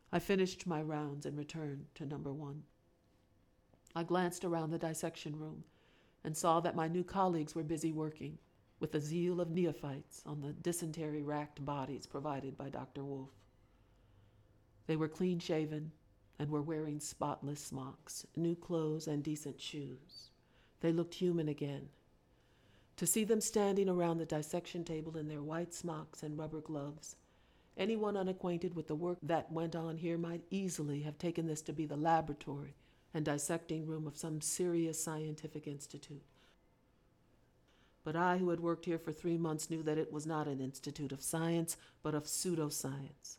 I finished my rounds and returned to number 1. I glanced around the dissection room and saw that my new colleagues were busy working with the zeal of neophytes on the dysentery-racked bodies provided by Dr. Wolf. They were clean-shaven and were wearing spotless smocks, new clothes, and decent shoes. They looked human again. To see them standing around the dissection table in their white smocks and rubber gloves, anyone unacquainted with the work that went on here might easily have taken this to be the laboratory and dissecting room of some serious scientific institute. But I, who had worked here for 3 months, knew that it was not an institute of science, but of pseudoscience.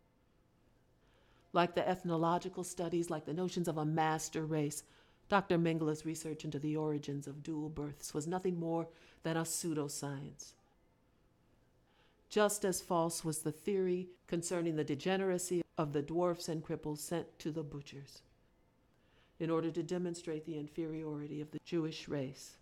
Like the ethnological studies, like the notions of a master race, Dr. Mengele's research into the origins of dual births was nothing more than a pseudoscience. Just as false was the theory concerning the degeneracy of the dwarfs and cripples sent to the butchers in order to demonstrate the inferiority of the Jewish race.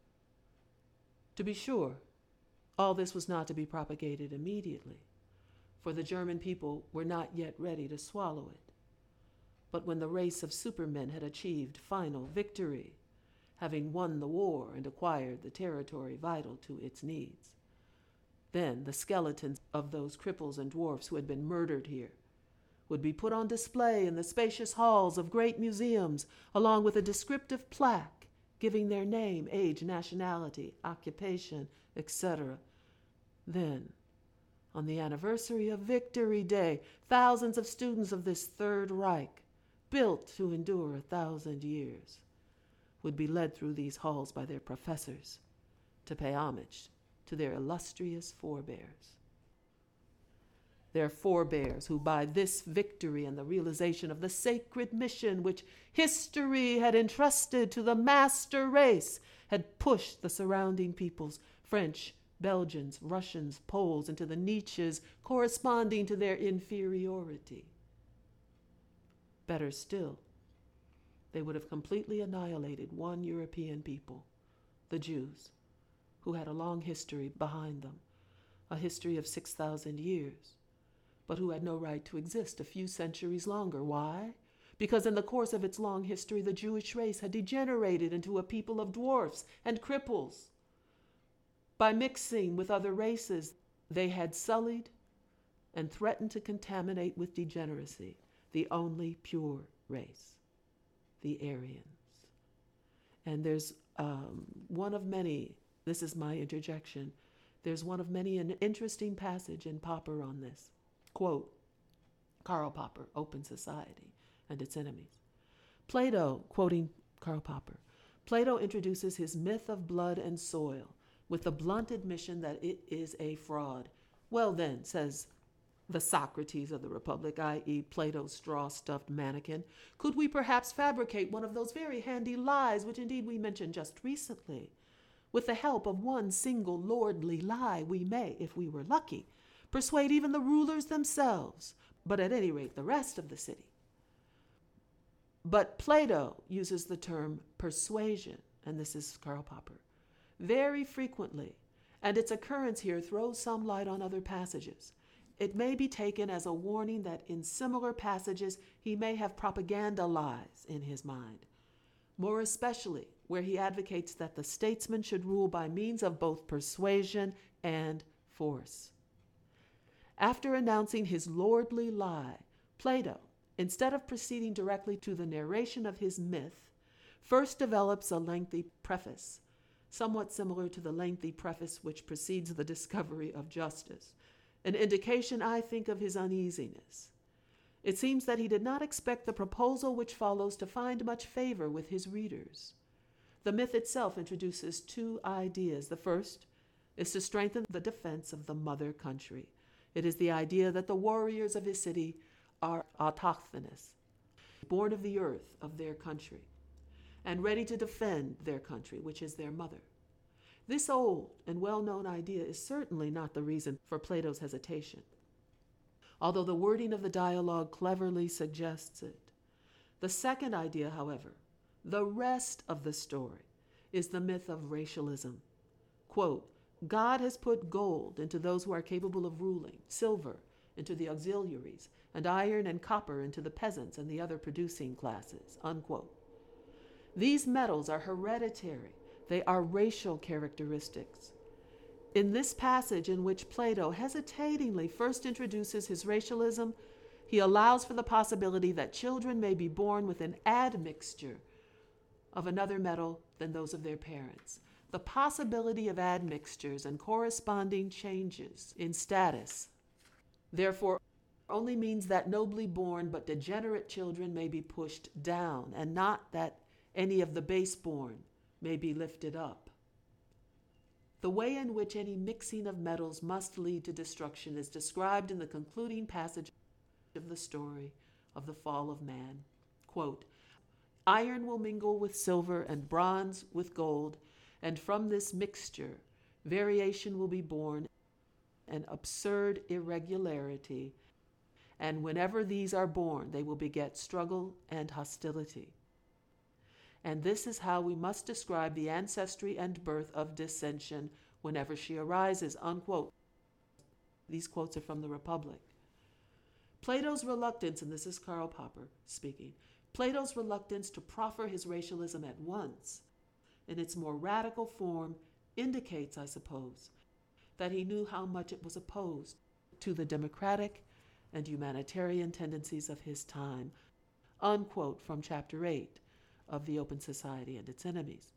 To be sure, all this was not to be propagated immediately, for the German people were not yet ready to swallow it. But when the race of supermen had achieved final victory, having won the war and acquired the territory vital to its needs, then the skeletons of those cripples and dwarfs who had been murdered here would be put on display in the spacious halls of great museums, along with a descriptive plaque giving their name, age, nationality, occupation, etc. Then, on the anniversary of Victory Day, thousands of students of this Third Reich, built to endure 1,000 years, would be led through these halls by their professors to pay homage to their illustrious forebears. Their forebears who by this victory and the realization of the sacred mission which history had entrusted to the master race had pushed the surrounding peoples, French, Belgians, Russians, Poles, into the niches corresponding to their inferiority. Better still, they would have completely annihilated one European people, the Jews, who had a long history behind them, a history of 6,000 years, but who had no right to exist a few centuries longer. Why? Because in the course of its long history, the Jewish race had degenerated into a people of dwarfs and cripples. By mixing with other races, they had sullied and threatened to contaminate with degeneracy the only pure race, the Aryans. And there's one of many, this is my interjection, there's one of many an interesting passage in Popper on this. Quote, Karl Popper, Open Society and Its Enemies. Plato, quoting Karl Popper, Plato introduces his myth of blood and soil with the blunt admission that it is a fraud. Well then, says the Socrates of the Republic, i.e. Plato's straw-stuffed mannequin, could we perhaps fabricate one of those very handy lies which indeed we mentioned just recently? With the help of one single lordly lie, we may, if we were lucky, persuade even the rulers themselves, but at any rate the rest of the city. But Plato uses the term persuasion, and this is Karl Popper, very frequently, and its occurrence here throws some light on other passages. It may be taken as a warning that in similar passages he may have propaganda lies in his mind, more especially where he advocates that the statesman should rule by means of both persuasion and force. After announcing his lordly lie, Plato, instead of proceeding directly to the narration of his myth, first develops a lengthy preface, somewhat similar to the lengthy preface which precedes the discovery of justice, an indication, I think, of his uneasiness. It seems that he did not expect the proposal which follows to find much favor with his readers. The myth itself introduces 2 ideas. The first is to strengthen the defense of the mother country. It is the idea that the warriors of his city are autochthonous, born of the earth of their country, and ready to defend their country, which is their mother. This old and well-known idea is certainly not the reason for Plato's hesitation, although the wording of the dialogue cleverly suggests it. The second idea, however, the rest of the story, is the myth of racialism. Quote, God has put gold into those who are capable of ruling, silver into the auxiliaries, and iron and copper into the peasants and the other producing classes, unquote. These metals are hereditary. They are racial characteristics. In this passage, in which Plato hesitatingly first introduces his racialism, he allows for the possibility that children may be born with an admixture of another metal than those of their parents. The possibility of admixtures and corresponding changes in status, therefore, only means that nobly born but degenerate children may be pushed down, and not that any of the base-born may be lifted up. The way in which any mixing of metals must lead to destruction is described in the concluding passage of the story of the fall of man. Quote, "Iron will mingle with silver and bronze with gold, and from this mixture variation will be born, an absurd irregularity, and whenever these are born, they will beget struggle and hostility. And this is how we must describe the ancestry and birth of dissension whenever she arises," unquote. These quotes are from the Republic. Plato's reluctance, and this is Karl Popper speaking, Plato's reluctance to proffer his racialism at once, in its more radical form, indicates, I suppose, that he knew how much it was opposed to the democratic and humanitarian tendencies of his time, unquote, from chapter 8 of The Open Society and Its Enemies.